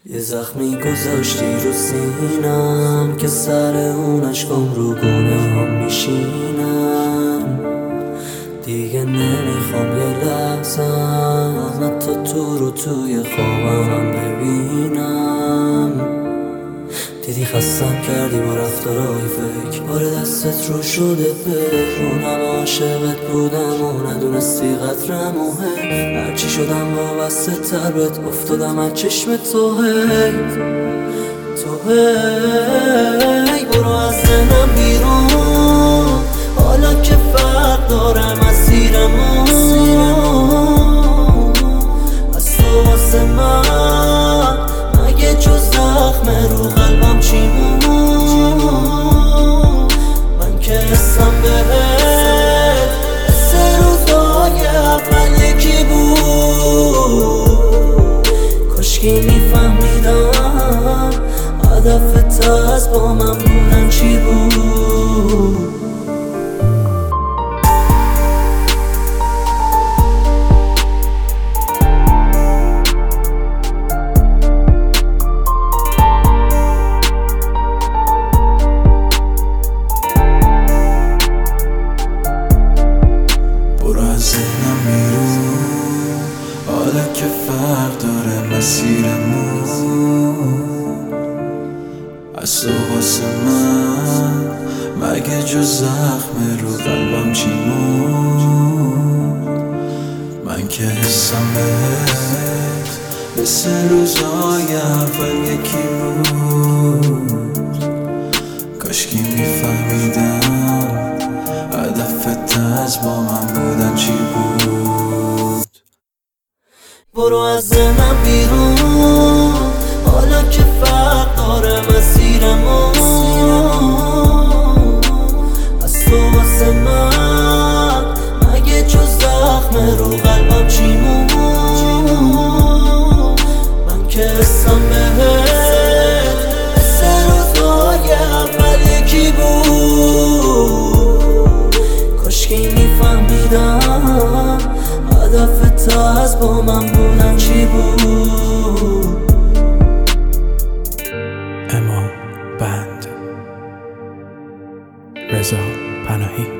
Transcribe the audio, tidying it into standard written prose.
یه زخمی گذاشتی رو سینم که سر اون عشقم رو گناهم میشینم. دیگه نمیخوام یه لحظم حتی تو رو توی خوابم ببینم. دیدی خستم کردی با رفتارهای فکر، بار دستت رو شده بهرونم. عاشقت بودم و ندونستی قدرم و هرچی شدم وابسته تر بهت افتادم از چشم تو. برو از ذهنم بیرون، حالا که فرق داره مسیرمون. از تو واسه من مگه جز زخم رو قلبم چی بود؟ من که حسم بهت سه روزای اول یکی بود. کاشکی میفهمیدم هدفت از با من بودن چی بود. ذهنم میرون، حالا که فرق داره مسیرمون. از تو واسه من مگه جز زخم رو قلبم چی بود؟ من که حسم بهت مثل روزای اول یکی بود. کاشکی میفهمیدم هدفت از با من بودن چی بود. برو از ذهنم بیرون، حالا که فرق داره مسیرمون. از تو واسه من مگه جز زخم رو قلبم چی بود؟ من که حسم بهت مثل روزای اول یکی بود. کاشکی میفهمیدم هدفت از با من بودن چی بود. اما بند رضا پناهی.